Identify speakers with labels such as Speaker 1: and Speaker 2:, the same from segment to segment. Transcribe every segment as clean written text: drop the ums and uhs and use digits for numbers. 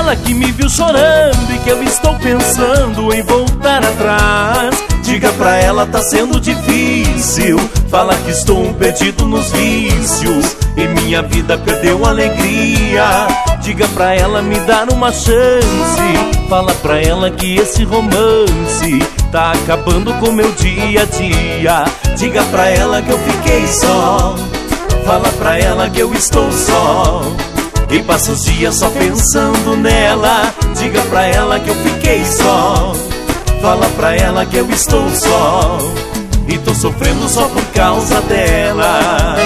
Speaker 1: ela que me viu chorando e que eu estou pensando em voltar atrás. Diga pra ela, tá sendo difícil. Fala que estou perdido nos vícios e minha vida perdeu a alegria. Diga pra ela me dar uma chance. Fala pra ela que esse romance tá acabando com meu dia a dia. Diga pra ela que eu fiquei só. Fala pra ela que eu estou só e passo os dias só pensando nela. Diga pra ela que eu fiquei só. Fala pra ela que eu estou só e tô sofrendo só por causa dela.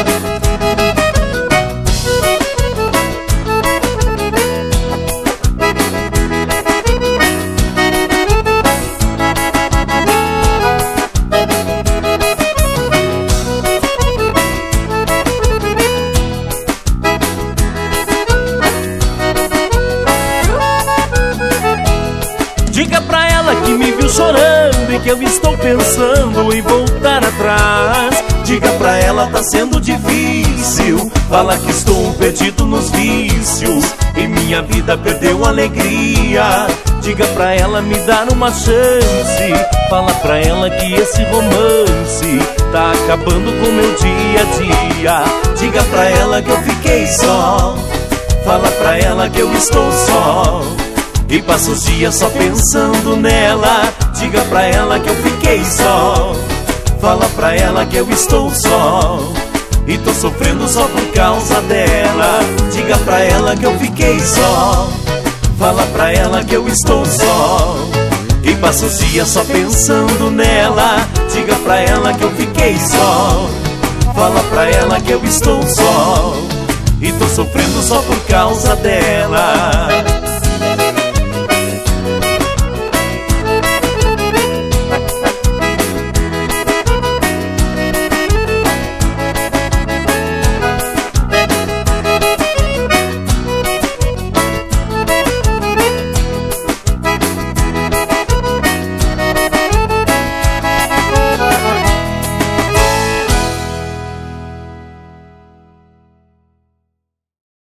Speaker 1: Diga pra ela que me viu chorando e que eu estou pensando em voltar atrás. Diga pra ela, tá sendo difícil. Fala que estou perdido nos vícios e minha vida perdeu a alegria. Diga pra ela me dar uma chance. Fala pra ela que esse romance tá acabando com meu dia a dia. Diga pra ela que eu fiquei só. Fala pra ela que eu estou só e passo os dias só pensando nela. Diga pra ela que eu fiquei só. Fala pra ela que eu estou só e tô sofrendo só por causa dela. Diga pra ela que eu fiquei só. Fala pra ela que eu estou só e passo os dias só pensando nela. Diga pra ela que eu fiquei só. Fala pra ela que eu estou só e tô sofrendo só por causa dela.